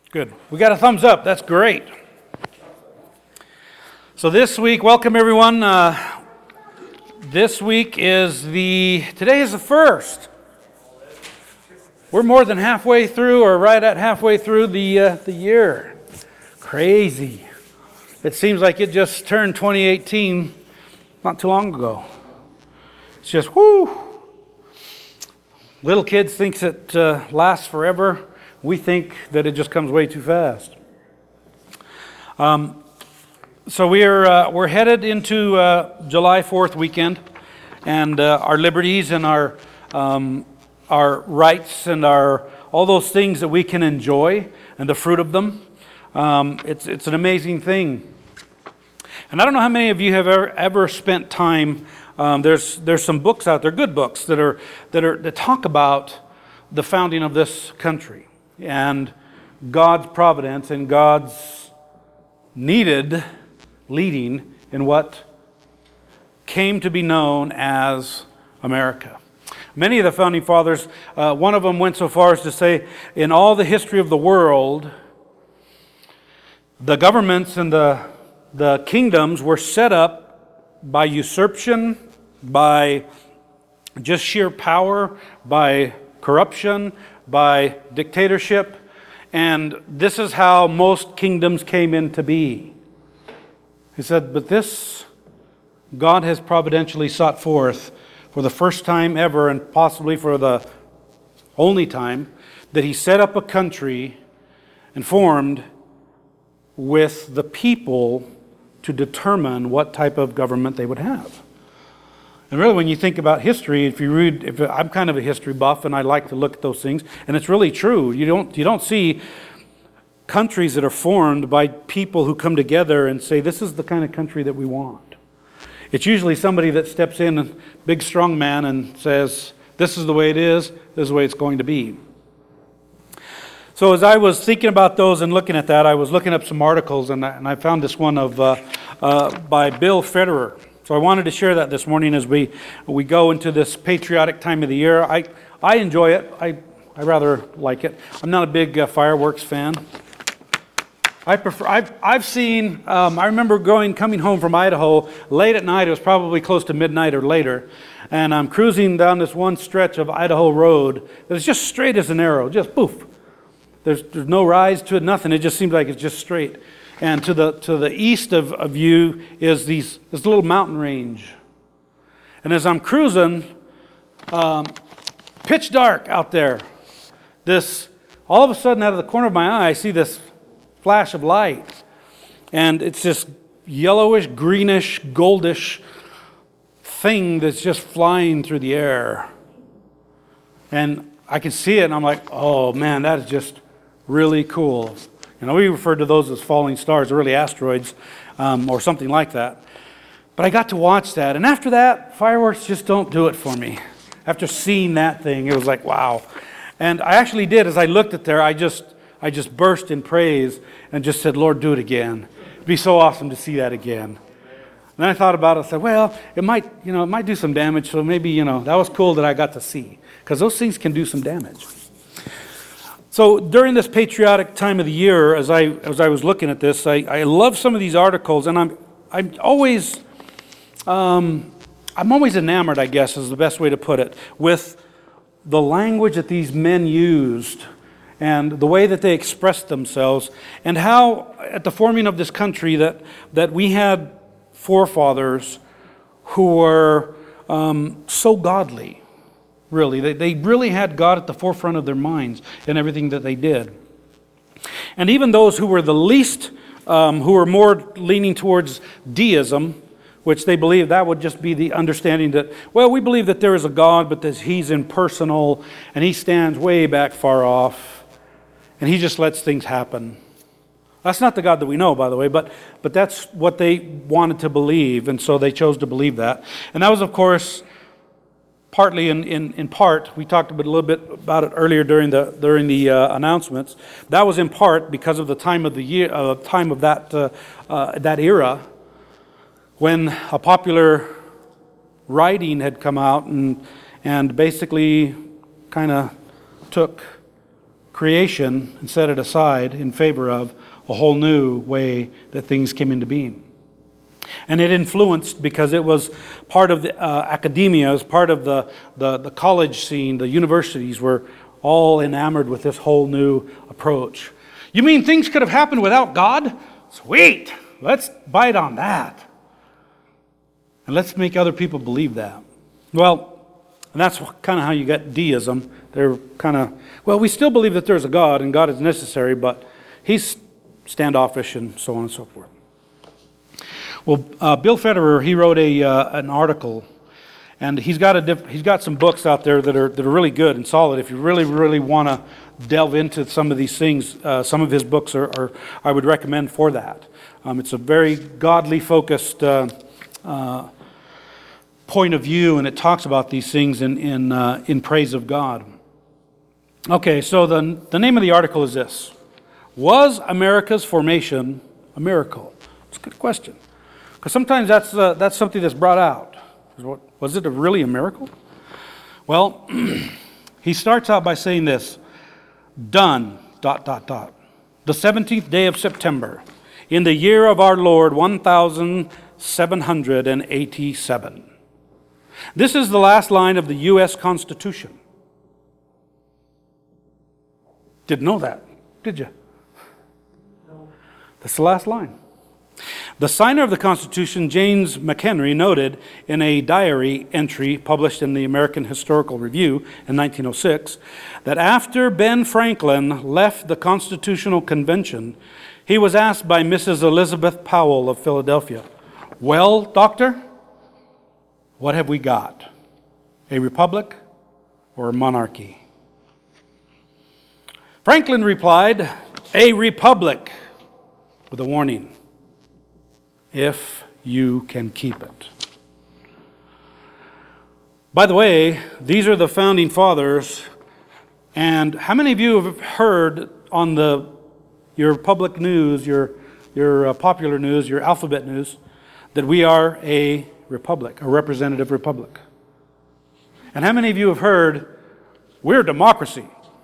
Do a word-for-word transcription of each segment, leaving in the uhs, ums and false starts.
Good. We got a thumbs up. That's great. So this week, welcome everyone. Uh, this week is the, today is the first. We're more than halfway through, or right at halfway through the uh, the year. Crazy. It seems like it just turned twenty eighteen not too long ago. It's just, whoo. Little kids think it uh, lasts forever. We think that it just comes way too fast. Um, so we're uh, we're headed into uh, July fourth weekend, and uh, our liberties and our um, our rights and our all those things that we can enjoy and the fruit of them. Um, it's it's an amazing thing. And I don't know how many of you have ever ever spent time. Um, there's there's some books out there, good books that are that are that talk about the founding of this country and God's providence and God's needed leading in what came to be known as America. Many of the founding fathers, uh, one of them went so far as to say, in all the history of the world, the governments and the the kingdoms were set up by usurpation, by just sheer power, by corruption, by dictatorship, and this is how most kingdoms came into be. He said, but this God has providentially sought forth for the first time ever, and possibly for the only time, that He set up a country and formed with the people to determine what type of government they would have. And really, when you think about history, if you read, if I'm kind of a history buff, and I like to look at those things, and it's really true. You don't you don't see countries that are formed by people who come together and say, "This is the kind of country that we want." It's usually somebody that steps in, a big strong man, and says, "This is the way it is. This is the way it's going to be." So as I was thinking about those and looking at that, I was looking up some articles, and I, and I found this one of uh, uh, by Bill Federer. So I wanted to share that this morning as we we go into this patriotic time of the year. I I enjoy it. I I rather like it. I'm not a big uh, fireworks fan. I prefer. I've I've seen. Um, I remember going coming home from Idaho late at night. It was probably close to midnight or later, and I'm cruising down this one stretch of Idaho road that's just straight as an arrow. Just poof. There's there's no rise to it. Nothing. It just seems like it's just straight. And to the to the east of, of you is these this little mountain range. And as I'm cruising, um, pitch dark out there. This all of a sudden, out of the corner of my eye, I see this flash of light, and it's this yellowish, greenish, goldish thing that's just flying through the air. And I can see it, and I'm like, oh man, that is just really cool. You know, we refer to those as falling stars, or really asteroids, um, or something like that. But I got to watch that, and after that, fireworks just don't do it for me. After seeing that thing, it was like, wow. And I actually did, as I looked at there, I just I just burst in praise and just said, Lord, do it again. It'd be so awesome to see that again. And then I thought about it, I said, well, it might, you know, it might do some damage, so maybe, you know, that was cool that I got to see, because those things can do some damage. So during this patriotic time of the year, as I as I was looking at this, I, I love some of these articles, and I'm I'm always um, I'm always enamored, I guess, is the best way to put it, with the language that these men used and the way that they expressed themselves, and how at the forming of this country that that we had forefathers who were um, so godly. Really, they, they really had God at the forefront of their minds in everything that they did. And even those who were the least, um, who were more leaning towards deism, which they believed that would just be the understanding that, well, we believe that there is a God, but that He's impersonal, and He stands way back far off, and He just lets things happen. That's not the God that we know, by the way, but but that's what they wanted to believe, and so they chose to believe that. And that was, of course, partly in, in, in part, we talked a, bit, a little bit about it earlier during the during the uh, announcements. That was in part because of the time of the year, uh, time of that uh, uh, that era, when a popular writing had come out and and basically kind of took creation and set it aside in favor of a whole new way that things came into being. And it influenced because it was part of the uh, academia, it was part of the, the, the college scene, the universities were all enamored with this whole new approach. You mean things could have happened without God? Sweet! Let's bite on that. And let's make other people believe that. Well, and that's kind of how you get deism. They're kind of, well, we still believe that there's a God and God is necessary, but he's standoffish and so on and so forth. Well, uh, Bill Federer, he wrote a uh, an article, and he's got a diff- he's got some books out there that are that are really good and solid. If you really really want to delve into some of these things, uh, some of his books are, are I would recommend for that. Um, it's a very godly focused uh, uh, point of view, and it talks about these things in in uh, in praise of God. Okay, so the the name of the article is this: Was America's formation a miracle? It's a good question. Because sometimes that's uh, that's something that's brought out. Was it a really a miracle? Well, he starts out by saying this: done, dot, dot, dot. The seventeenth day of September, in the year of our Lord, one thousand seven hundred eighty-seven. This is the last line of the U S Constitution. Didn't know that, did you? No. That's the last line. The signer of the Constitution, James McHenry, noted in a diary entry published in the American Historical Review in nineteen oh six that after Ben Franklin left the Constitutional Convention, he was asked by Missus Elizabeth Powell of Philadelphia, "Well, doctor, what have we got? A republic or a monarchy?" Franklin replied, "A republic," with a warning: if you can keep it. By the way, these are the founding fathers, and how many of you have heard on the your public news, your your uh, popular news, your alphabet news, that we are a republic, a representative republic? And how many of you have heard we're a democracy?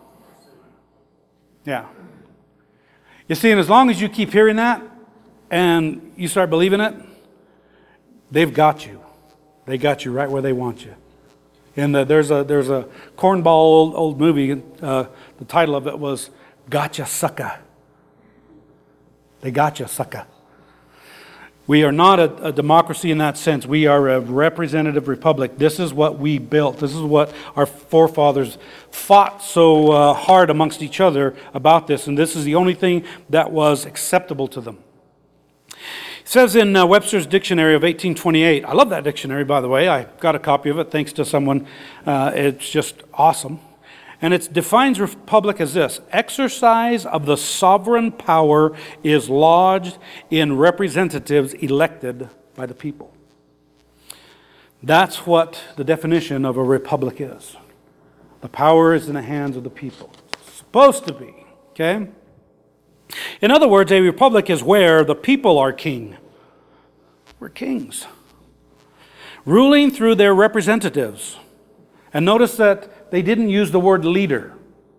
Yeah. You see, and as long as you keep hearing that, and you start believing it, they've got you. They got you right where they want you. And the, there's a there's a cornball old, old movie. Uh, the title of it was "Gotcha, Sucker." They got you, sucker. We are not a, a democracy in that sense. We are a representative republic. This is what we built. This is what our forefathers fought so uh, hard amongst each other about this. And this is the only thing that was acceptable to them. It says in uh, Webster's Dictionary of eighteen twenty-eight, I love that dictionary, by the way. I got a copy of it thanks to someone. Uh, it's just awesome. And it defines republic as this: exercise of the sovereign power is lodged in representatives elected by the people. That's what the definition of a republic is. The power is in the hands of the people. It's supposed to be, okay? In other words, a republic is where the people are king. We're kings. Ruling through their representatives. And notice that they didn't use the word leader.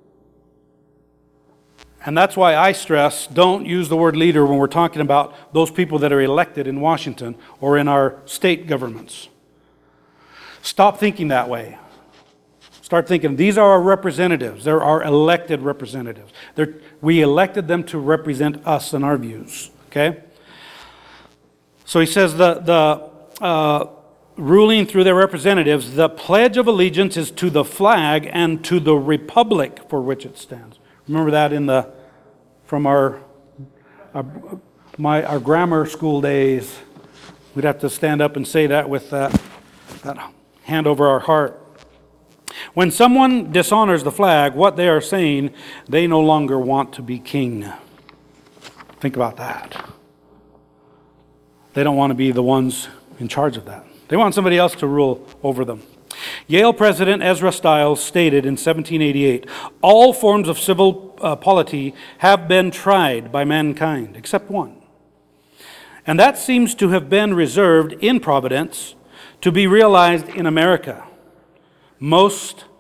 And that's why I stress, don't use the word leader when we're talking about those people that are elected in Washington or in our state governments. Stop thinking that way. Start thinking, these are our representatives. They're our elected representatives. They're, we elected them to represent us and our views. Okay? So he says the, the uh, ruling through their representatives, the pledge of allegiance is to the flag and to the republic for which it stands. Remember that in the from our our, my, our grammar school days. We'd have to stand up and say that with that, that hand over our heart. When someone dishonors the flag, what they are saying, they no longer want to be king. Think about that. They don't want to be the ones in charge of that. They want somebody else to rule over them. Yale President Ezra Stiles stated in seventeen eighty-eight, all forms of civil uh, polity have been tried by mankind, except one. And that seems to have been reserved in Providence to be realized in America. Most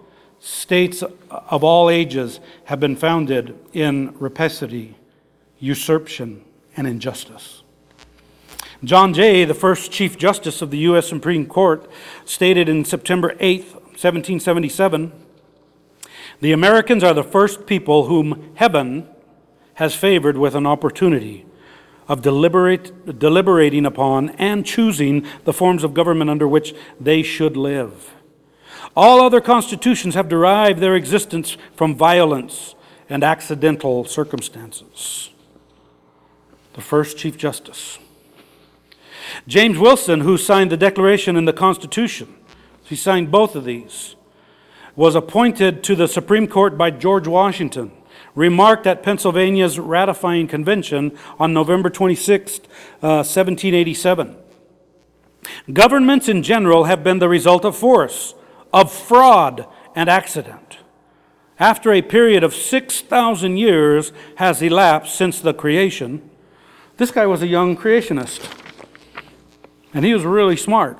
states of all ages have been founded in rapacity, usurpation, and injustice. John Jay, the first Chief Justice of the U S Supreme Court, stated in September eighth, seventeen seventy-seven, "The Americans are the first people whom heaven has favored with an opportunity of deliberate, deliberating upon and choosing the forms of government under which they should live. All other constitutions have derived their existence from violence and accidental circumstances." The first Chief Justice. James Wilson, who signed the Declaration and the Constitution, he signed both of these, was appointed to the Supreme Court by George Washington, remarked at Pennsylvania's ratifying convention on November twenty-sixth, uh, seventeen eighty-seven. "Governments in general have been the result of force, of fraud and accident. After a period of six thousand years has elapsed since the creation," this guy was a young creationist, and he was really smart.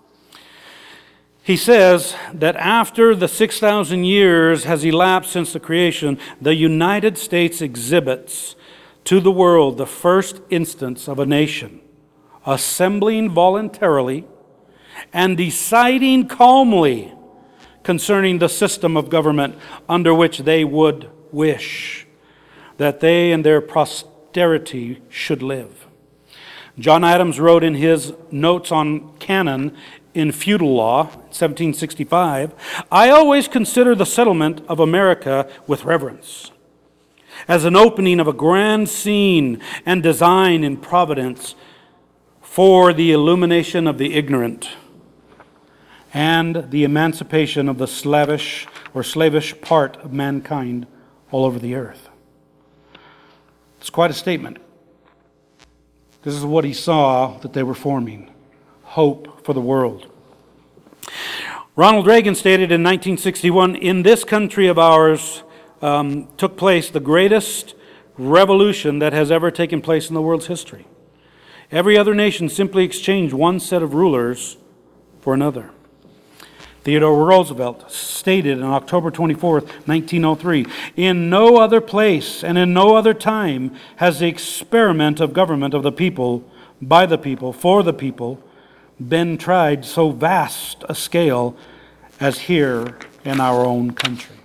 He says that after the six thousand years has elapsed since the creation, the United States exhibits to the world the first instance of a nation assembling voluntarily and deciding calmly concerning the system of government under which they would wish that they and their posterity should live. John Adams wrote in his Notes on Canon in Feudal Law, seventeen sixty-five, "I always consider the settlement of America with reverence, as an opening of a grand scene and design in providence for the illumination of the ignorant and the emancipation of the slavish or slavish part of mankind all over the earth." It's quite a statement. This is what he saw that they were forming. Hope for the world. Ronald Reagan stated in nineteen sixty-one, "In this country of ours um, took place the greatest revolution that has ever taken place in the world's history. Every other nation simply exchanged one set of rulers for another." Theodore Roosevelt stated on October twenty-fourth, nineteen oh three, "In no other place and in no other time has the experiment of government of the people, by the people, for the people, been tried so vast a scale as here in our own country."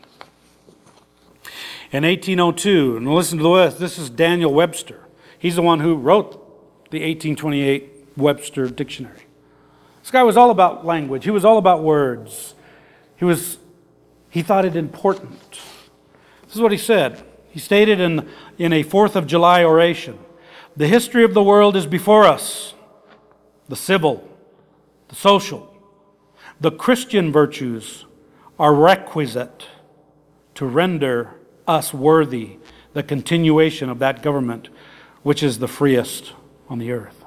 In eighteen oh two, and listen to this, this is Daniel Webster. He's the one who wrote the eighteen twenty-eight Webster Dictionary. This guy was all about language. He was all about words. He was, he thought it important. This is what he said. He stated in, in a fourth of July oration, "The history of the world is before us. The civil, the social, the Christian virtues are requisite to render us worthy the continuation of that government which is the freest on the earth."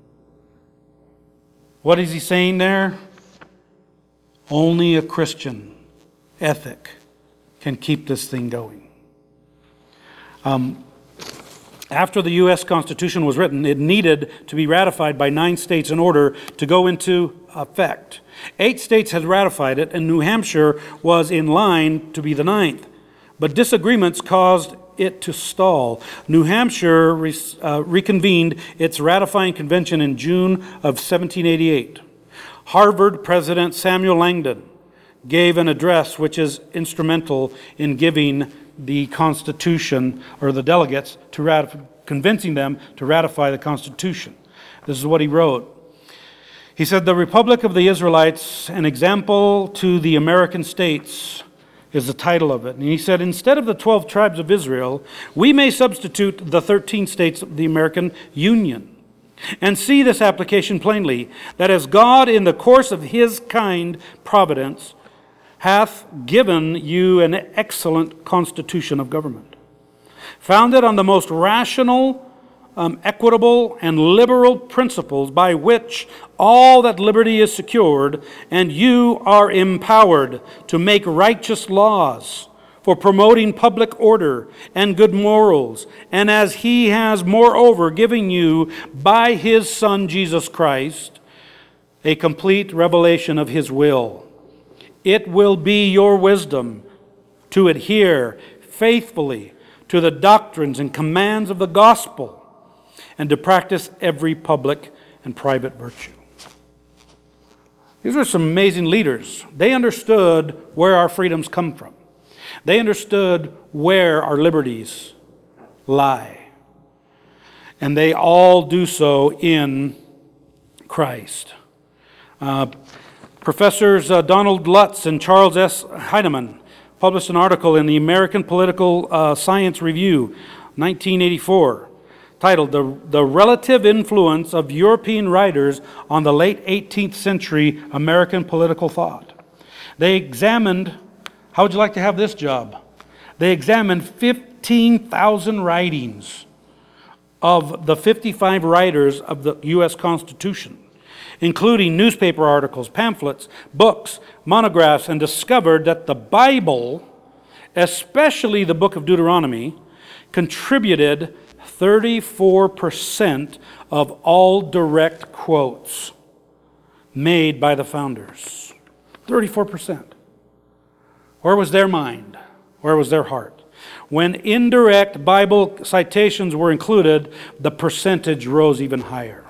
What is he saying there? Only a Christian ethic can keep this thing going. Um, after the U S Constitution was written, it needed to be ratified by nine states in order to go into effect. Eight states had ratified it, and New Hampshire was in line to be the ninth. But disagreements caused it to stall. New Hampshire re- uh, reconvened its ratifying convention in June of seventeen eighty-eight. Harvard President Samuel Langdon gave an address which is instrumental in giving the Constitution, or the delegates, to ratif- convincing them to ratify the Constitution. This is what he wrote. He said, "The Republic of the Israelites, an example to the American states," is the title of it. And he said, "Instead of the twelve tribes of Israel, we may substitute the thirteen states of the American Union. And see this application plainly, that as God in the course of his kind providence hath given you an excellent constitution of government, founded on the most rational, um, equitable, and liberal principles by which all that liberty is secured, and you are empowered to make righteous laws for promoting public order and good morals, and as he has moreover given you by his Son Jesus Christ a complete revelation of his will, it will be your wisdom to adhere faithfully to the doctrines and commands of the gospel and to practice every public and private virtue. These were some amazing leaders. They understood where our freedoms come from. They understood where our liberties lie. And they all do so in Christ. Uh, Professors uh, Donald Lutz and Charles S. Heinemann published an article in the American Political uh, Science Review, nineteen eighty-four, titled the, the Relative Influence of European Writers on the Late eighteenth Century American Political Thought. They examined, how would you like to have this job? They examined fifteen thousand writings of the fifty-five writers of the U S Constitution, including newspaper articles, pamphlets, books, monographs, and discovered that the Bible, especially the book of Deuteronomy, contributed thirty-four percent of all direct quotes made by the founders. thirty-four percent. Where was their mind? Where was their heart? When indirect Bible citations were included, the percentage rose even higher.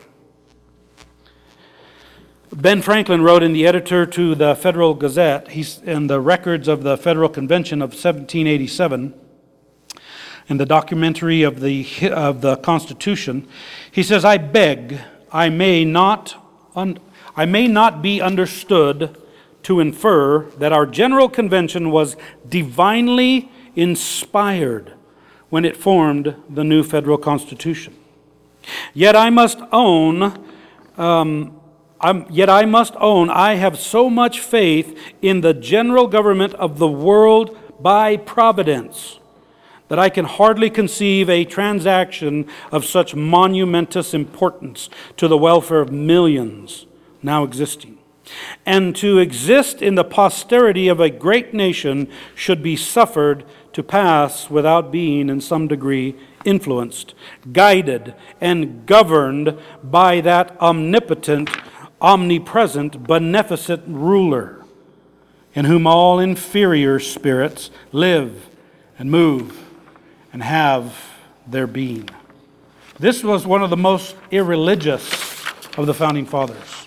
Ben Franklin wrote in the editor to the Federal Gazette, he's in the records of the Federal Convention of seventeen eighty-seven, in the documentary of the of the Constitution, he says, "I beg, I may not, un, I may not be understood to infer that our General Convention was divinely inspired when it formed the new federal Constitution. Yet I must own." Um, I'm, yet I must own I have so much faith in the general government of the world by providence that I can hardly conceive a transaction of such monumentous importance to the welfare of millions now existing. And to exist in the posterity of a great nation should be suffered to pass without being in some degree influenced, guided, and governed by that omnipotent, omnipresent, beneficent ruler, in whom all inferior spirits live and move and have their being. This was one of the most irreligious of the founding fathers.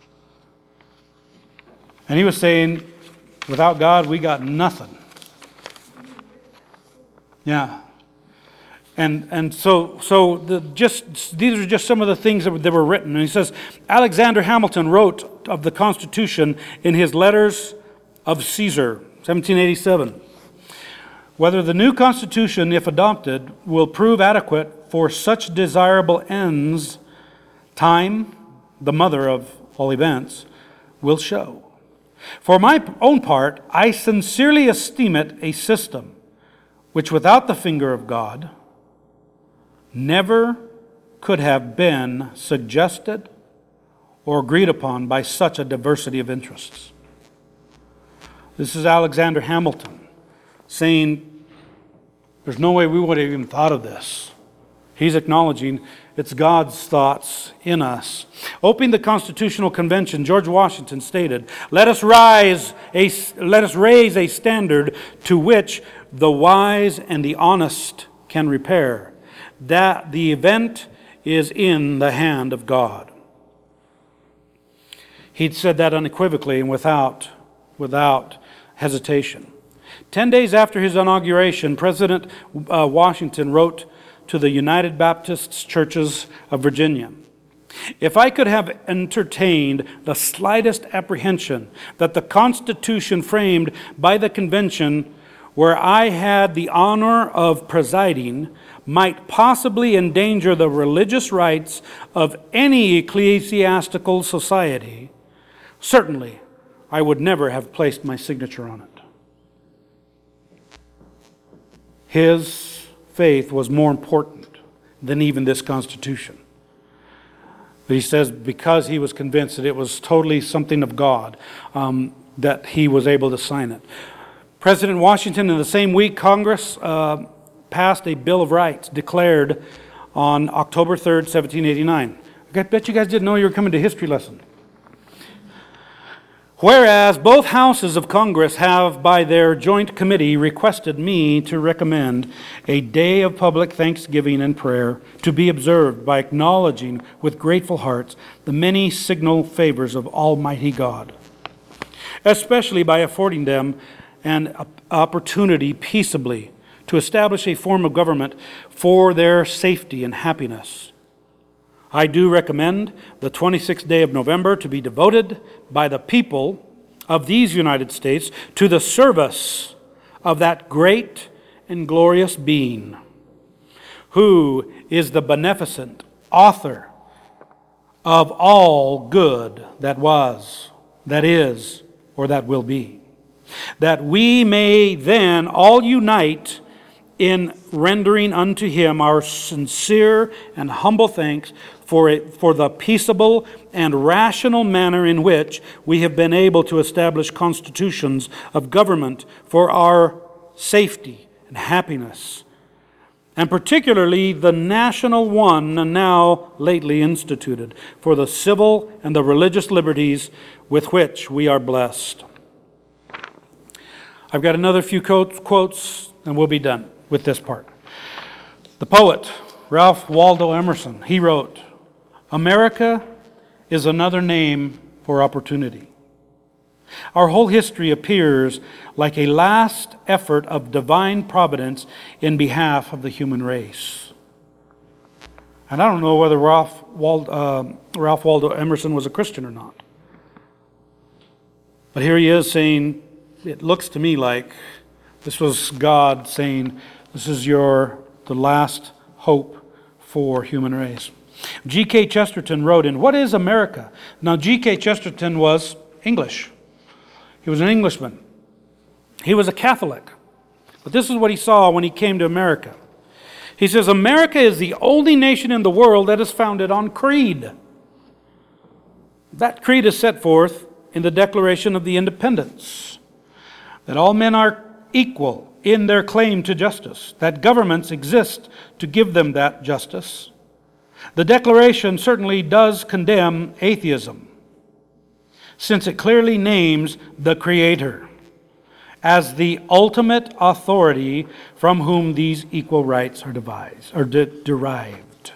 And he was saying, without God, we got nothing. Yeah. And and so so the just these are just some of the things that were, that were written. And he says, Alexander Hamilton wrote of the Constitution in his Letters of Caesar, seventeen eighty-seven. Whether the new Constitution, if adopted, will prove adequate for such desirable ends, time, the mother of all events, will show. For my own part, I sincerely esteem it a system which without the finger of God never could have been suggested or agreed upon by such a diversity of interests. This is Alexander Hamilton saying, there's no way we would have even thought of this. He's acknowledging it's God's thoughts in us. Opening the Constitutional Convention, George Washington stated, "Let us rise a let us raise a standard to which the wise and the honest can repair. That the event is in the hand of God." He'd said that unequivocally and without without hesitation. Ten days after his inauguration, President uh, Washington wrote to the United Baptist Churches of Virginia, "If I could have entertained the slightest apprehension that the Constitution framed by the convention where I had the honor of presiding might possibly endanger the religious rights of any ecclesiastical society, certainly I would never have placed my signature on it." His faith was more important than even this Constitution. But he says because he was convinced that it was totally something of God, um, that he was able to sign it. President Washington, in the same week, Congress uh, passed a Bill of Rights declared on October third, seventeen eighty-nine. I bet you guys didn't know you were coming to history lesson. Whereas both houses of Congress have, by their joint committee, requested me to recommend a day of public thanksgiving and prayer to be observed by acknowledging with grateful hearts the many signal favors of Almighty God, especially by affording them an opportunity peaceably to establish a form of government for their safety and happiness. I do recommend the twenty-sixth day of November to be devoted by the people of these United States to the service of that great and glorious being who is the beneficent author of all good that was, that is, or that will be, that we may then all unite in rendering unto him our sincere and humble thanks for it, for the peaceable and rational manner in which we have been able to establish constitutions of government for our safety and happiness, and particularly the national one now lately instituted for the civil and the religious liberties with which we are blessed. I've got another few quotes and we'll be done with this part. The poet, Ralph Waldo Emerson, he wrote, "America is another name for opportunity. Our whole history appears like a last effort of divine providence in behalf of the human race." And I don't know whether Ralph, Wald, uh, Ralph Waldo Emerson was a Christian or not. But here he is saying, it looks to me like this was God saying, this is your the last hope for human race. G K Chesterton wrote in What is America? Now G K Chesterton was English. He was an Englishman. He was a Catholic. But this is what he saw when he came to America. He says, America is the only nation in the world that is founded on creed. That creed is set forth in the Declaration of the Independence, that all men are equal in their claim to justice, that governments exist to give them that justice. The Declaration certainly does condemn atheism, since it clearly names the Creator as the ultimate authority from whom these equal rights are devised or de- derived.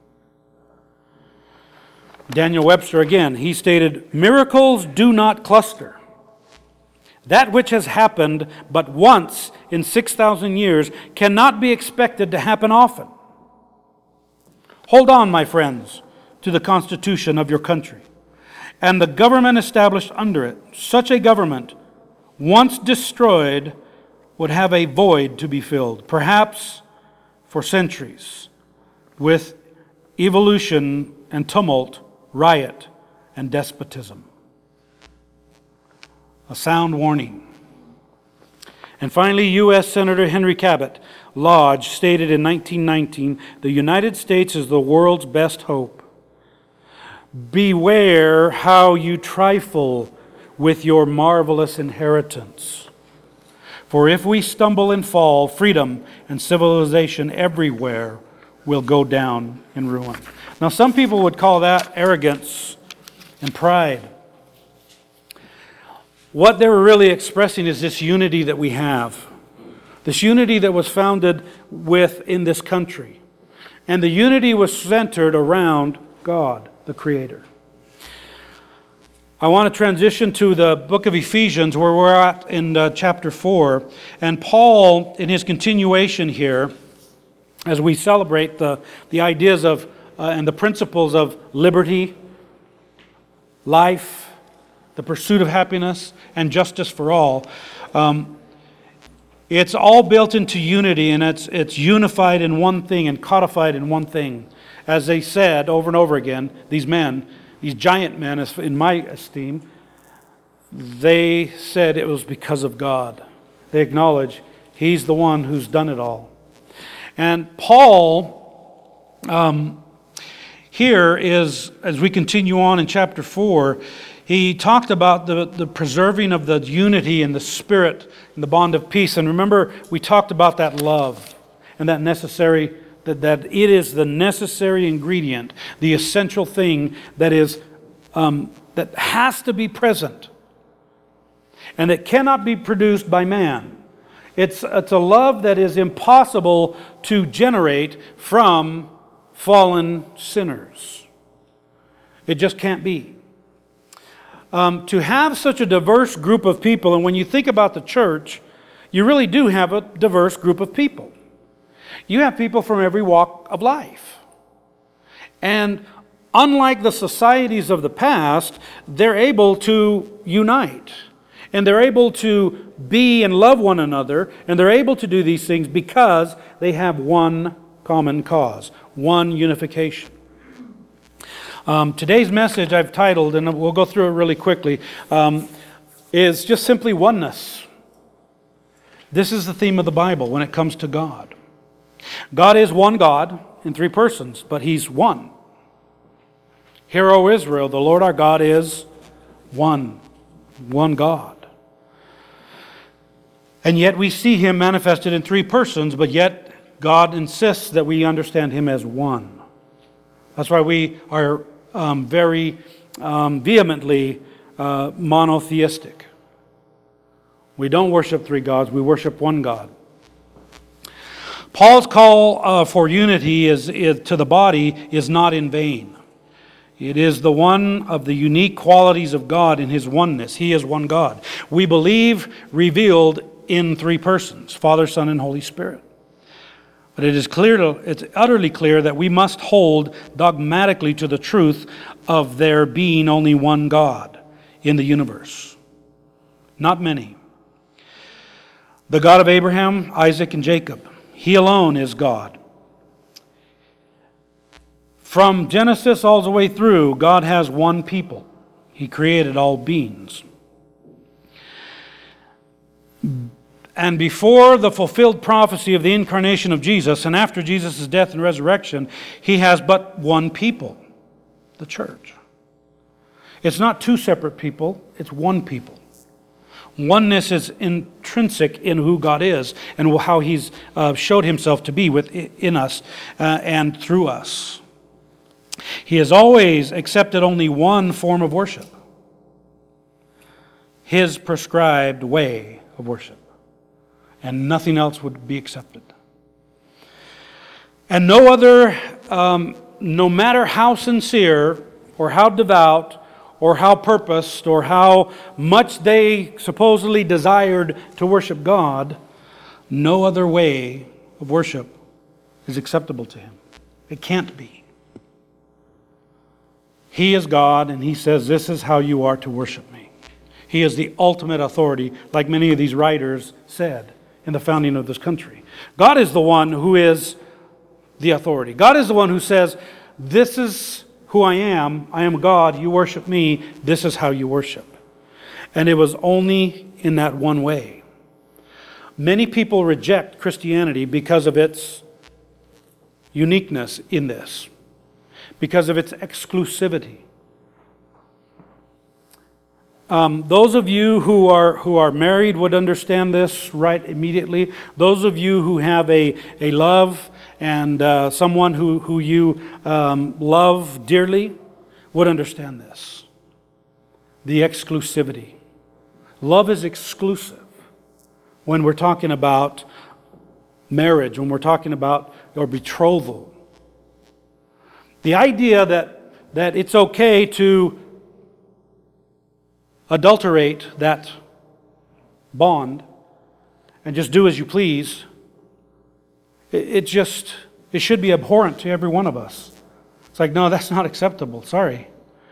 Daniel Webster again, he stated, "Miracles do not cluster. That which has happened but once in six thousand years cannot be expected to happen often. Hold on, my friends, to the Constitution of your country and the government established under it. Such a government, once destroyed, would have a void to be filled, perhaps for centuries, with evolution and tumult, riot and despotism." A sound warning. And finally, U S Senator Henry Cabot Lodge stated in nineteen nineteen, "The United States is the world's best hope. Beware how you trifle with your marvelous inheritance. For if we stumble and fall, freedom and civilization everywhere will go down in ruin." Now, some people would call that arrogance and pride. What they were really expressing is this unity that we have, this unity that was founded within this country. And the unity was centered around God, the Creator. I want to transition to the book of Ephesians, where we're at in uh, chapter four. And Paul, in his continuation here, as we celebrate the, the ideas of uh, and the principles of liberty, life, the pursuit of happiness, and justice for all, um, it's all built into unity, and it's it's unified in one thing and codified in one thing. As they said over and over again, these men, these giant men, in my esteem, they said it was because of God. They acknowledge He's the one who's done it all. And Paul, um, here is, as we continue on in chapter four, he talked about the, the preserving of the unity and the spirit and the bond of peace. And remember, we talked about that love and that necessary, that, that it is the necessary ingredient, the essential thing that is um, that has to be present and it cannot be produced by man. It's, it's a love that is impossible to generate from fallen sinners. It just can't be. Um, to have such a diverse group of people, and when you think about the church, you really do have a diverse group of people. You have people from every walk of life. And unlike the societies of the past, they're able to unite. And they're able to be and love one another. And they're able to do these things because they have one common cause, one unification. Um, today's message I've titled, and we'll go through it really quickly, um, is just simply oneness. This is the theme of the Bible when it comes to God. God is one God in three persons, but He's one. Hear, O Israel, the Lord our God is one, one God. And yet we see Him manifested in three persons, but yet God insists that we understand Him as one. That's why we are um, very um, vehemently uh, monotheistic. We don't worship three gods, we worship one God. Paul's call uh, for unity is, is to the body is not in vain. It is the one of the unique qualities of God in His oneness. He is one God. We believe revealed in three persons, Father, Son, and Holy Spirit. But it is clear, to, it's utterly clear that we must hold dogmatically to the truth of there being only one God in the universe. Not many. The God of Abraham, Isaac, and Jacob. He alone is God. From Genesis all the way through, God has one people. He created all beings. And before the fulfilled prophecy of the incarnation of Jesus, and after Jesus' death and resurrection, He has but one people, the church. It's not two separate people, it's one people. Oneness is intrinsic in who God is and how He's uh, showed Himself to be within us uh, and through us. He has always accepted only one form of worship, His prescribed way of worship, and nothing else would be accepted. And no other, um, no matter how sincere or how devout or how purposed, or how much they supposedly desired to worship God, no other way of worship is acceptable to Him. It can't be. He is God, and He says, this is how you are to worship Me. He is the ultimate authority, like many of these writers said in the founding of this country. God is the one who is the authority. God is the one who says, this is who I am, I am God, you worship Me, this is how you worship. And it was only in that one way. Many people reject Christianity because of its uniqueness in this, because of its exclusivity. Um, those of you who are who are married would understand this right immediately. Those of you who have a, a love and uh, someone who, who you um, love dearly would understand this. The exclusivity. Love is exclusive when we're talking about marriage, when we're talking about your betrothal. The idea that, that it's okay to adulterate that bond and just do as you please, it, it just, it should be abhorrent to every one of us. It's like, no, that's not acceptable. Sorry.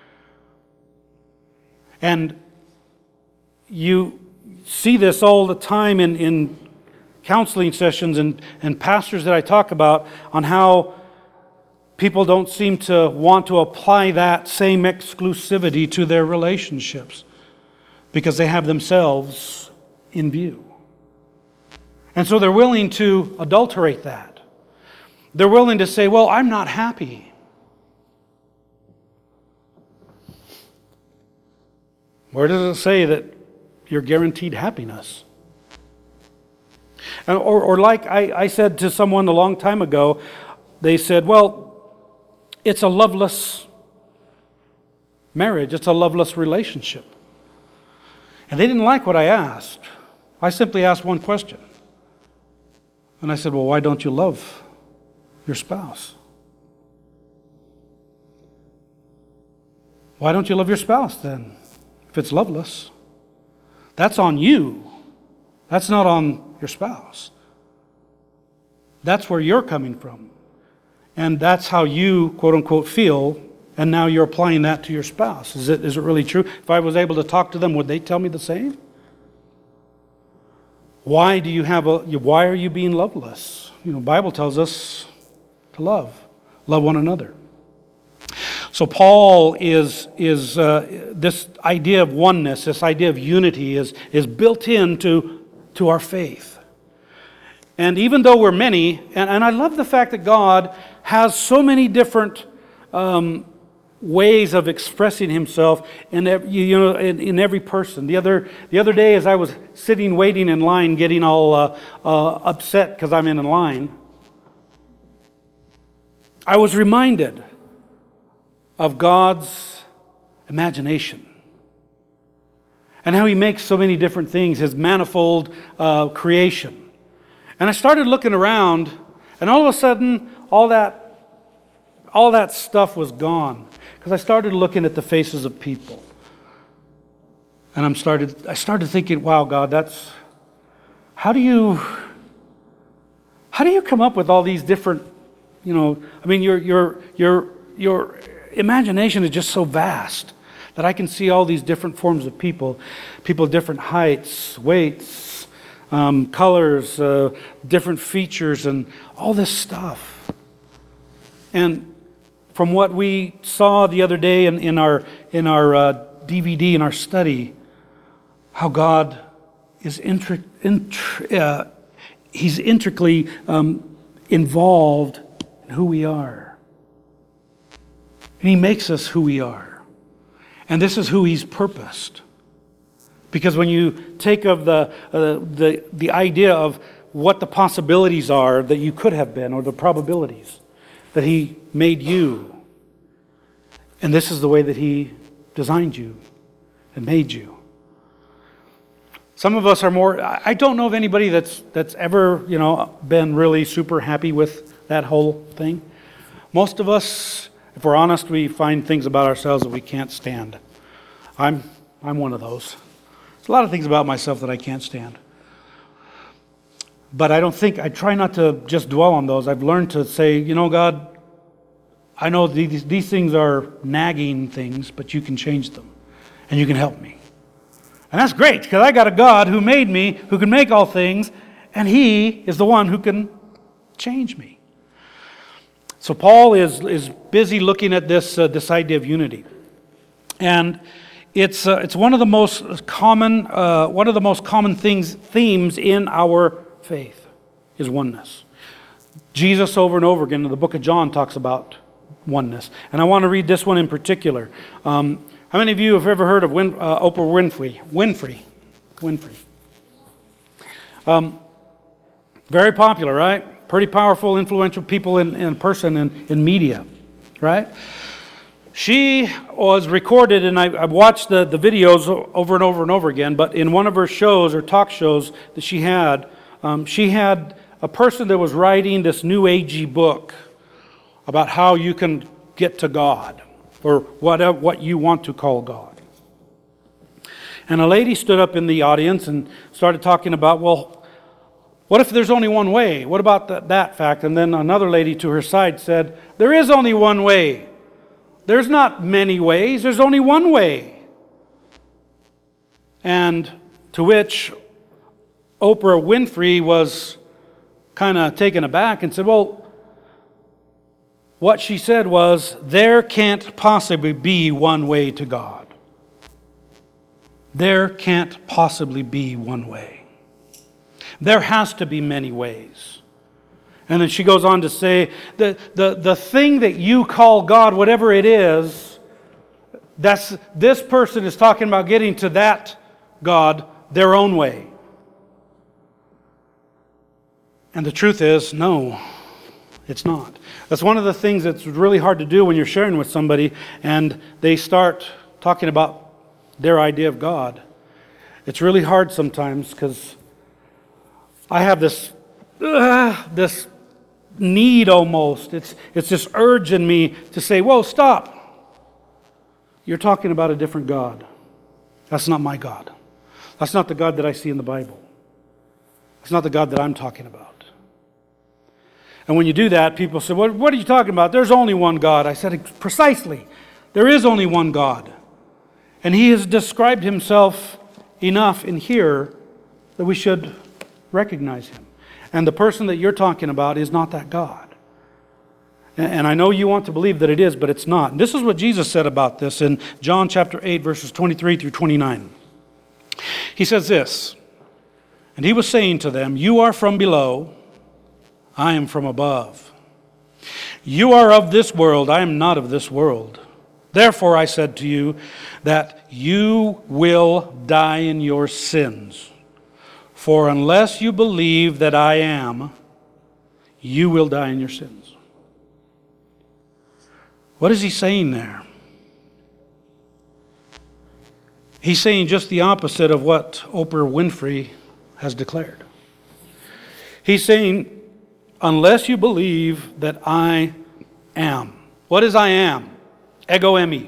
And you see this all the time in, in counseling sessions and, and pastors that I talk about on how people don't seem to want to apply that same exclusivity to their relationships because they have themselves in view. And so they're willing to adulterate that. They're willing to say, well, I'm not happy. Where does it say that you're guaranteed happiness? Or, or like I, I said to someone a long time ago, they said, well, it's a loveless marriage. It's a loveless relationship. And they didn't like what I asked. I simply asked one question. And I said, well, why don't you love your spouse? Why don't you love your spouse then, if it's loveless? That's on you. That's not on your spouse. That's where you're coming from. And that's how you, quote unquote, feel, and now you're applying that to your spouse. Is it, is it really true? If I was able to talk to them, would they tell me the same? Why do you have a, why are you being loveless? You know, the Bible tells us to love. Love one another. So Paul is, is uh, this idea of oneness, this idea of unity is, is built into to our faith. And even though we're many, and, and I love the fact that God has so many different um, ways of expressing himself in every, you know, in, in every person. The other the other day, as I was sitting waiting in line, getting all uh, uh, upset because I'm in a line, I was reminded of God's imagination and how he makes so many different things, his manifold uh, creation. And I started looking around, and all of a sudden, all that, all that stuff was gone. Because I started looking at the faces of people. And I'm started, I started thinking, wow, God, that's, how do you, how do you come up with all these different, you know, I mean, your, your, your, your imagination is just so vast that I can see all these different forms of people, people of different heights, weights, Um, colors, uh, different features, and all this stuff. And from what we saw the other day in, in our in our uh, D V D, in our study, how God is intri- intri- uh, He's intricately um, involved in who we are. And He makes us who we are. And this is who He's purposed. Because when you take of the, uh, the the idea of what the possibilities are that you could have been, or the probabilities, that He made you, and this is the way that He designed you and made you. Some of us are more, I don't know of anybody that's that's ever, you know, been really super happy with that whole thing. Most of us, if we're honest, we find things about ourselves that we can't stand. I'm I'm one of those. There's a lot of things about myself that I can't stand. But I don't think, I try not to just dwell on those. I've learned to say, you know, God, I know these, these things are nagging things, but you can change them. And you can help me. And that's great, because I got a God who made me, who can make all things, and He is the one who can change me. So Paul is, is busy looking at this, uh, this idea of unity. And It's uh, it's one of the most common uh, one of the most common things themes in our faith is oneness. Jesus over and over again in the book of John talks about oneness, and I want to read this one in particular. Um, how many of you have ever heard of Win, uh, Oprah Winfrey? Winfrey, Winfrey. Um, very popular, right? Pretty powerful, influential people in, in person in, in media, right? She was recorded, and I, I've watched the, the videos over and over and over again, but in one of her shows, or talk shows that she had, um, she had a person that was writing this new agey book about how you can get to God, or whatever, what you want to call God. And a lady stood up in the audience and started talking about, well, what if there's only one way? What about that, that fact? And then another lady to her side said, there is only one way. There's not many ways, there's only one way. And to which Oprah Winfrey was kind of taken aback and said, well, what she said was, there can't possibly be one way to God. There can't possibly be one way. There has to be many ways. And then she goes on to say, the, the, the thing that you call God, whatever it is, that's, this person is talking about getting to that God their own way. And the truth is, no, it's not. That's one of the things that's really hard to do when you're sharing with somebody and they start talking about their idea of God. It's really hard sometimes because I have this uh, this need almost. It's it's this urge in me to say, "Whoa, stop! You're talking about a different God. That's not my God. That's not the God that I see in the Bible. It's not the God that I'm talking about." And when you do that, people say, "What, what are you talking about? There's only one God." I said, "Precisely. There is only one God. And He has described Himself enough in here that we should recognize Him. And the person that you're talking about is not that God. And I know you want to believe that it is, but it's not." And this is what Jesus said about this in John chapter eight, verses twenty-three through twenty-nine. He says this, "And He was saying to them, 'You are from below, I am from above. You are of this world, I am not of this world. Therefore I said to you that you will die in your sins. For unless you believe that I am, you will die in your sins.'" What is He saying there? He's saying just the opposite of what Oprah Winfrey has declared. He's saying, unless you believe that I am. What is I am? Ego eimi.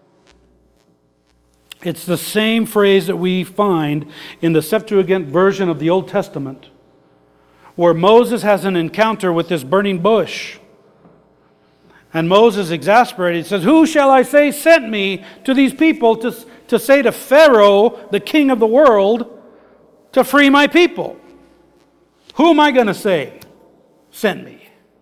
It's the same phrase that we find in the Septuagint version of the Old Testament, where Moses has an encounter with this burning bush. And Moses, exasperated, says, "Who shall I say sent me to these people to, to say to Pharaoh, the king of the world, to free my people? Who am I going to say sent me?"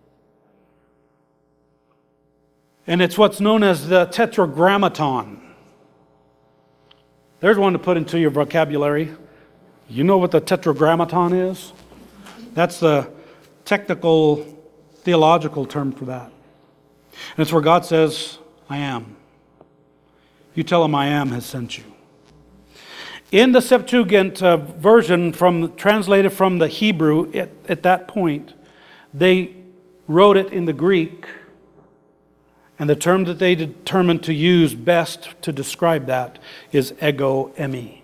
And it's what's known as the Tetragrammaton. There's one to put into your vocabulary. You know what the Tetragrammaton is? That's the technical, theological term for that. And it's where God says, "I am." You tell Him I am has sent you. In the Septuagint uh, version, from translated from the Hebrew, at, at that point, they wrote it in the Greek. And the term that they determined to use best to describe that is ego eimi.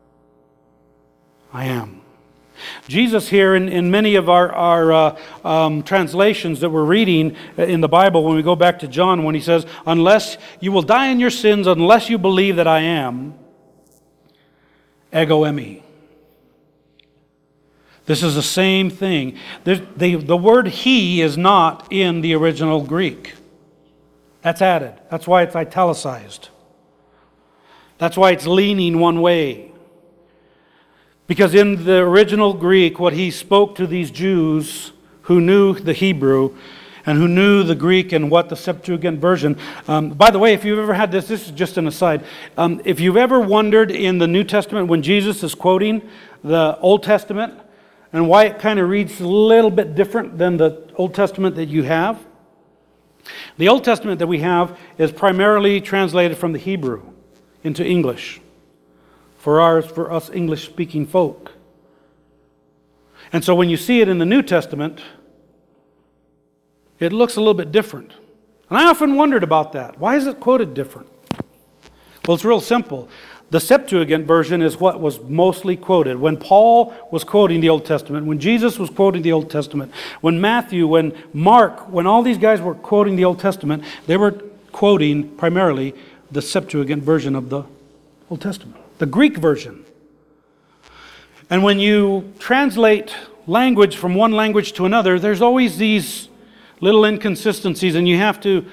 I am. Jesus here in, in many of our, our uh, um, translations that we're reading in the Bible, when we go back to John, when He says, "Unless you will die in your sins, unless you believe that I am," ego eimi. This is the same thing. The, the, the word He is not in the original Greek. That's added. That's why it's italicized. That's why it's leaning one way. Because in the original Greek, what He spoke to these Jews who knew the Hebrew and who knew the Greek and what the Septuagint version. Um, by the way, if you've ever had this, this is just an aside. Um, if you've ever wondered in the New Testament when Jesus is quoting the Old Testament and why it kind of reads a little bit different than the Old Testament that you have, the Old Testament that we have is primarily translated from the Hebrew into English for ours, for us English-speaking folk. And so when you see it in the New Testament, it looks a little bit different. And I often wondered about that. Why is it quoted different? Well, it's real simple. The Septuagint version is what was mostly quoted. When Paul was quoting the Old Testament, when Jesus was quoting the Old Testament, when Matthew, when Mark, when all these guys were quoting the Old Testament, they were quoting primarily the Septuagint version of the Old Testament, the Greek version. And when you translate language from one language to another, there's always these little inconsistencies, and you have to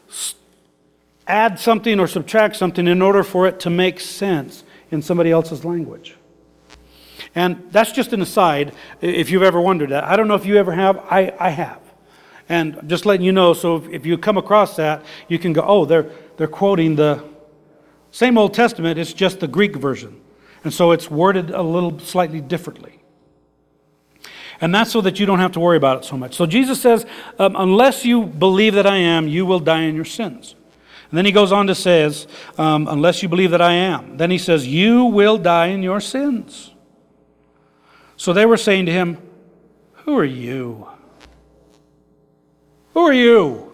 add something or subtract something in order for it to make sense in somebody else's language. And that's just an aside, if you've ever wondered that. I don't know if you ever have. I, I have. And just letting you know, so if, if you come across that, you can go, oh, they're, they're quoting the same Old Testament, it's just the Greek version. And so it's worded a little slightly differently. And that's so that you don't have to worry about it so much. So Jesus says, um, unless you believe that I am, you will die in your sins. And then he goes on to says, um, unless you believe that I am. Then he says, you will die in your sins. So they were saying to him, who are you? Who are you?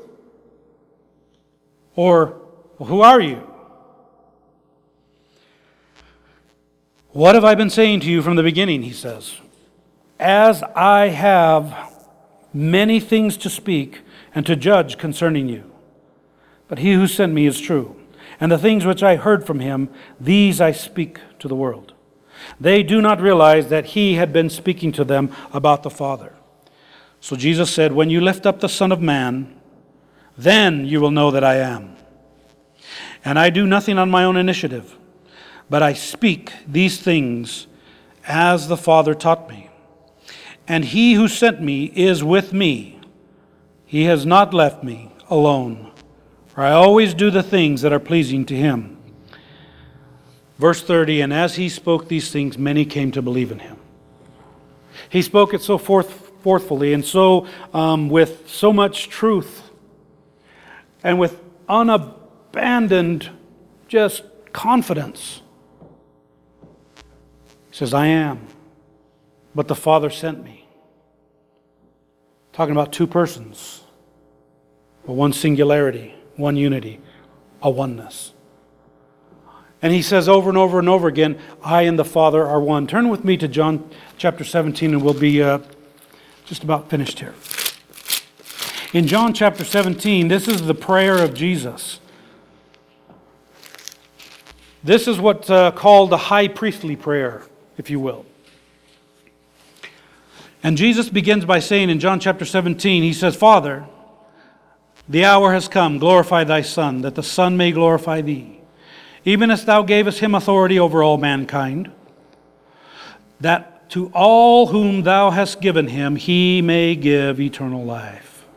Or, well, who are you? What have I been saying to you from the beginning, he says. As I have many things to speak and to judge concerning you. But he who sent me is true, and the things which I heard from him, these I speak to the world. They do not realize that he had been speaking to them about the Father. So Jesus said, when you lift up the Son of Man, then you will know that I am. And I do nothing on my own initiative, but I speak these things as the Father taught me. And he who sent me is with me. He has not left me alone, for I always do the things that are pleasing to him. Verse thirty, and as he spoke these things, many came to believe in him. He spoke it so forth, forthfully and so um, with so much truth and with unabandoned just confidence. He says, I am, but the Father sent me. Talking about two persons, but one singularity, one unity, a oneness. And he says over and over and over again, I and the Father are one. Turn with me to John chapter seventeen, and we'll be uh, just about finished here. In John chapter seventeen, this is the prayer of Jesus. This is what's uh, called the high priestly prayer, if you will. And Jesus begins by saying in John chapter seventeen, he says, Father, the hour has come, glorify thy Son, that the Son may glorify thee. Even as thou gavest him authority over all mankind, that to all whom thou hast given him, he may give eternal life.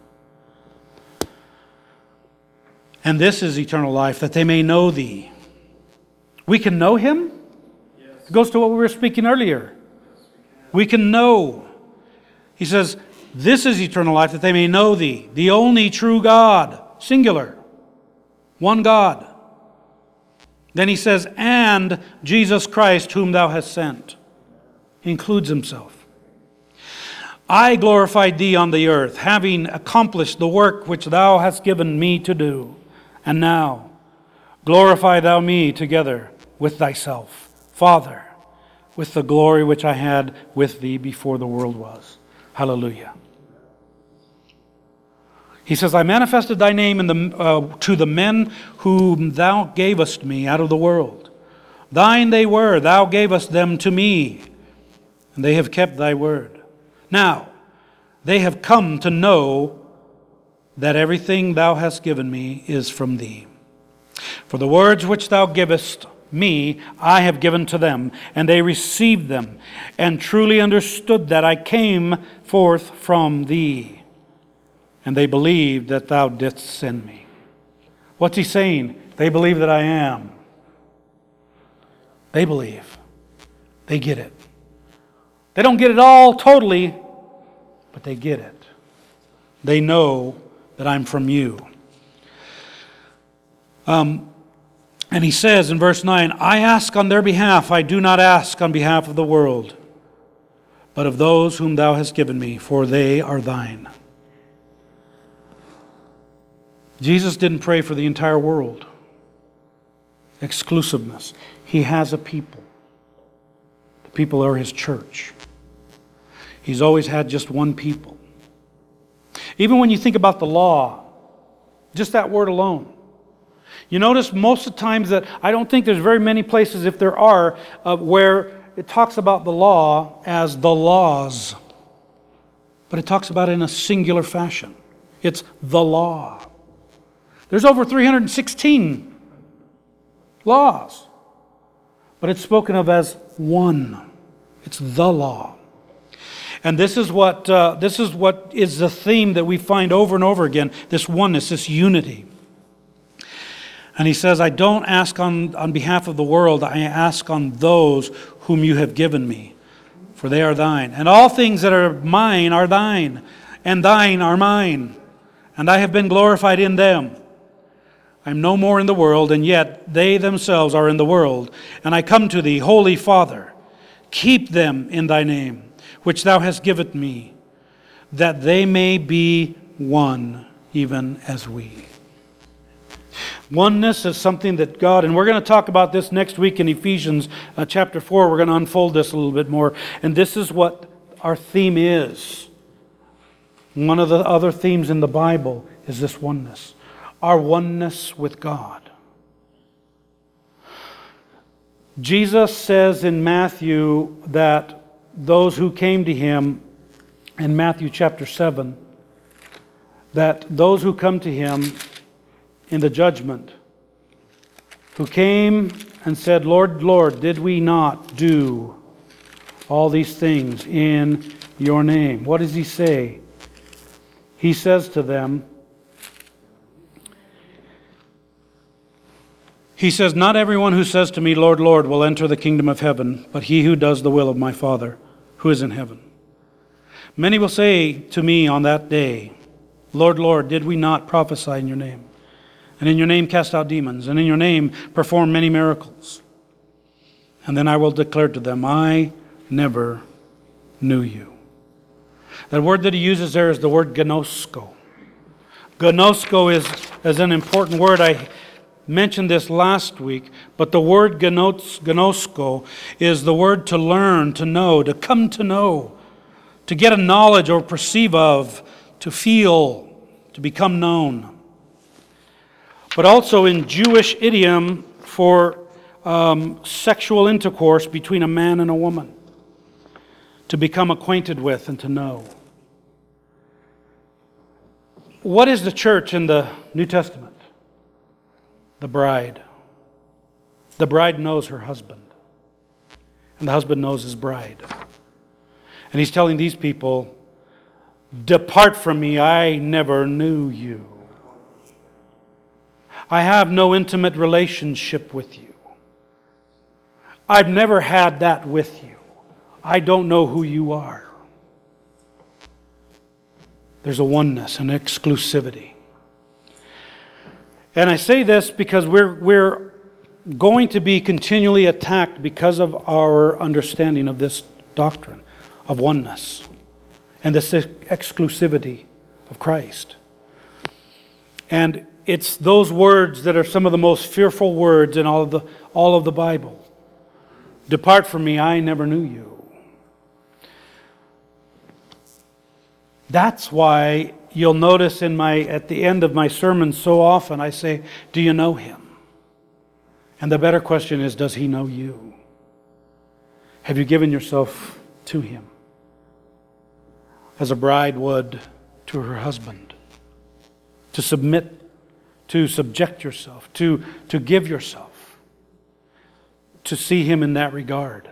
And this is eternal life, that they may know thee. We can know him? Yes. It goes to what we were speaking earlier. We can know. He says, this is eternal life, that they may know thee, the only true God, singular, one God. Then he says, and Jesus Christ, whom thou hast sent. He includes himself. I glorified thee on the earth, having accomplished the work which thou hast given me to do. And now, glorify thou me together with thyself, Father, with the glory which I had with thee before the world was. Hallelujah. He says, I manifested thy name in the, uh, to the men whom thou gavest me out of the world. Thine they were, thou gavest them to me, and they have kept thy word. Now, they have come to know that everything thou hast given me is from thee. For the words which thou givest me, I have given to them, and they received them, and truly understood that I came forth from thee. And they believed that thou didst send me. What's he saying? They believe that I am. They believe. They get it. They don't get it all totally, but they get it. They know that I'm from you. Um, and he says in verse nine, I ask on their behalf, I do not ask on behalf of the world, but of those whom thou hast given me, for they are thine. Jesus didn't pray for the entire world. Exclusiveness. He has a people. The people are his church. He's always had just one people. Even when you think about the law, just that word alone. You notice most of the times that I don't think there's very many places, if there are, uh, where it talks about the law as the laws. But it talks about it in a singular fashion. It's the law. There's over three hundred sixteen laws, but it's spoken of as one. It's the law. And this is what uh, this is what is the theme that we find over and over again, this oneness, this unity. And he says, I don't ask on, on behalf of the world, I ask on those whom you have given me, for they are thine. And all things that are mine are thine, and thine are mine, and I have been glorified in them. I am no more in the world, and yet they themselves are in the world. And I come to thee, Holy Father, keep them in thy name, which thou hast given me, that they may be one, even as we. Oneness is something that God, and we're going to talk about this next week in Ephesians uh, chapter four. We're going to unfold this a little bit more. And this is what our theme is. One of the other themes in the Bible is this oneness. Our oneness with God. Jesus says in Matthew that those who came to Him, in Matthew chapter seven, that those who come to Him in the judgment, who came and said, Lord, Lord, did we not do all these things in your name? What does He say? He says to them, He says, not everyone who says to me, Lord, Lord, will enter the kingdom of heaven, but he who does the will of my Father who is in heaven. Many will say to me on that day, Lord, Lord, did we not prophesy in your name? And in your name cast out demons, and in your name perform many miracles. And then I will declare to them, I never knew you. That word that he uses there is the word gnosko. Gnosko is, is an important word. I mentioned this last week, but the word gnos, gnosko is the word to learn, to know, to come to know, to get a knowledge or perceive of, to feel, to become known. But also in Jewish idiom for um, sexual intercourse between a man and a woman, to become acquainted with and to know. What is the church in the New Testament? The bride. The bride knows her husband. And the husband knows his bride. And he's telling these people, depart from me, I never knew you. I have no intimate relationship with you. I've never had that with you. I don't know who you are. There's a oneness, an exclusivity. And I say this because we're, we're going to be continually attacked because of our understanding of this doctrine of oneness and this exclusivity of Christ. And it's those words that are some of the most fearful words in all of the, all of the Bible. Depart from me, I never knew you. That's why you'll notice in my at the end of my sermon so often I say, do you know him? And the better question is, does he know you? Have you given yourself to him? As a bride would to her husband. To submit, to subject yourself, to, to give yourself. To see him in that regard.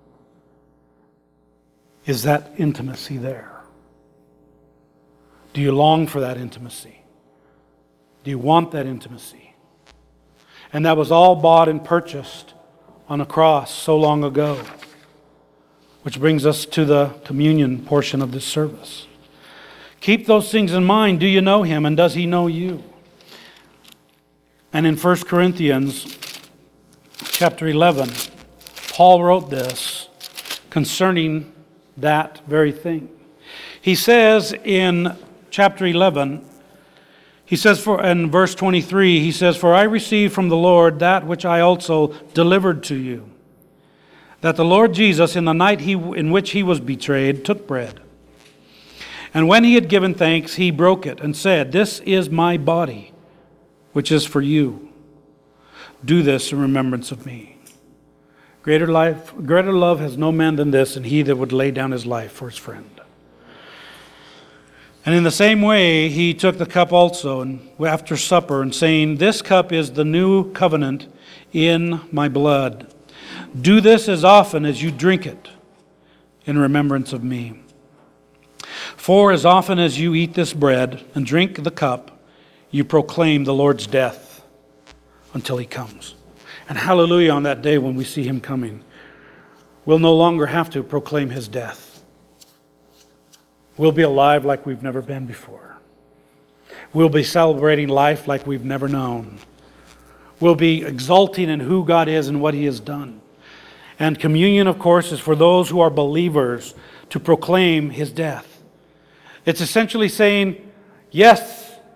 Is that intimacy there? Do you long for that intimacy? Do you want that intimacy? And that was all bought and purchased on a cross so long ago. Which brings us to the communion portion of this service. Keep those things in mind. Do you know him, and does he know you? And in First Corinthians chapter eleven, Paul wrote this concerning that very thing. He says in chapter eleven, he says for in verse twenty-three, he says, for I received from the Lord that which I also delivered to you, that the Lord Jesus, in the night he, in which he was betrayed, took bread. And when he had given thanks, he broke it and said, this is my body, which is for you. Do this in remembrance of me. Greater life, greater love has no man than this, and he that would lay down his life for his friend. And in the same way, he took the cup also, and after supper, and saying, this cup is the new covenant in my blood. Do this as often as you drink it in remembrance of me. For as often as you eat this bread and drink the cup, you proclaim the Lord's death until he comes. And hallelujah on that day when we see him coming. We'll no longer have to proclaim his death. We'll be alive like we've never been before. We'll be celebrating life like we've never known. We'll be exulting in who God is and what he has done. And communion, of course, is for those who are believers to proclaim his death. It's essentially saying, yes,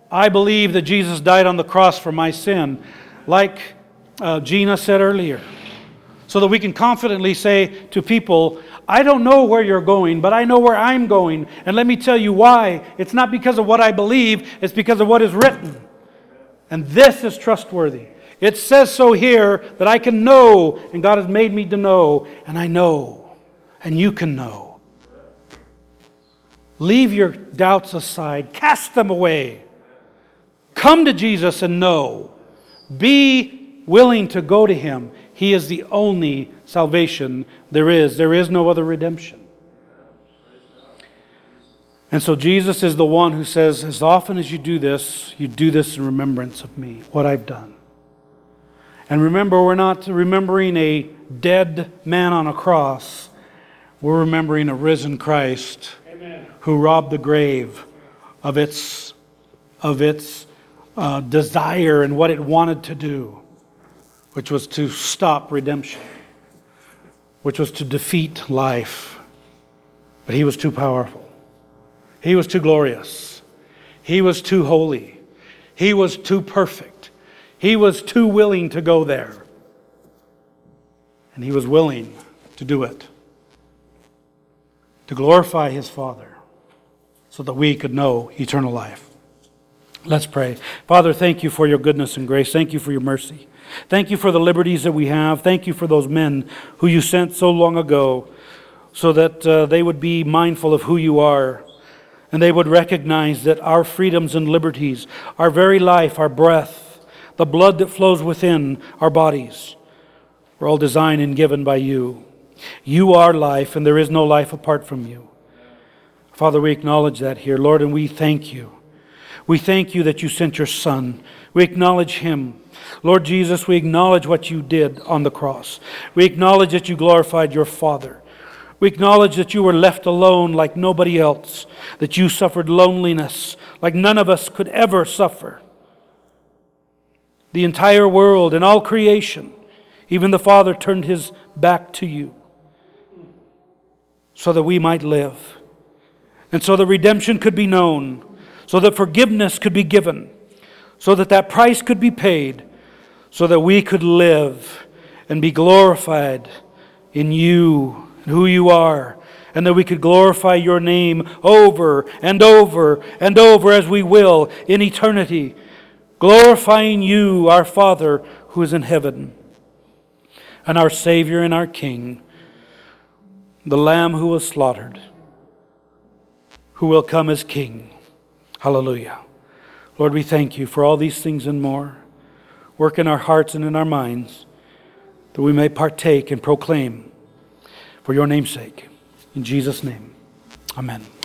I believe that Jesus died on the cross for my sin, like uh, Gina said earlier, so that we can confidently say to people, I don't know where you're going, but I know where I'm going. And let me tell you why. It's not because of what I believe, it's because of what is written. And this is trustworthy. It says so here that I can know, and God has made me to know, and I know, and you can know. Leave your doubts aside, cast them away. Come to Jesus and know. Be willing to go to Him. He is the only salvation there is. There is no other redemption. And so Jesus is the one who says, as often as you do this, you do this in remembrance of me, what I've done. And remember, we're not remembering a dead man on a cross. We're remembering a risen Christ. Amen. Who robbed the grave of its, of its uh, desire and what it wanted to do, which was to stop redemption, which was to defeat life. But He was too powerful. He was too glorious. He was too holy. He was too perfect. He was too willing to go there. And He was willing to do it, to glorify His Father, so that we could know eternal life. Let's pray. Father, thank You for Your goodness and grace. Thank You for Your mercy. Thank You for the liberties that we have. Thank You for those men who You sent so long ago, so that uh, they would be mindful of who You are, and they would recognize that our freedoms and liberties, our very life, our breath, the blood that flows within our bodies, were all designed and given by You. You are life, and there is no life apart from You. Father, we acknowledge that here, Lord, and we thank You. We thank You that You sent Your Son. We acknowledge Him. Lord Jesus, we acknowledge what You did on the cross. We acknowledge that You glorified Your Father. We acknowledge that You were left alone like nobody else, that You suffered loneliness like none of us could ever suffer. The entire world and all creation, even the Father turned His back to You so that we might live, and so that redemption could be known, so that forgiveness could be given, so that that price could be paid, so that we could live and be glorified in You, who You are, and that we could glorify Your name over and over and over as we will in eternity, glorifying You, our Father who is in heaven, and our Savior and our King, the Lamb who was slaughtered, who will come as King. Hallelujah. Lord, we thank You for all these things and more. Work in our hearts and in our minds, that we may partake and proclaim for Your name's sake. In Jesus' name, amen.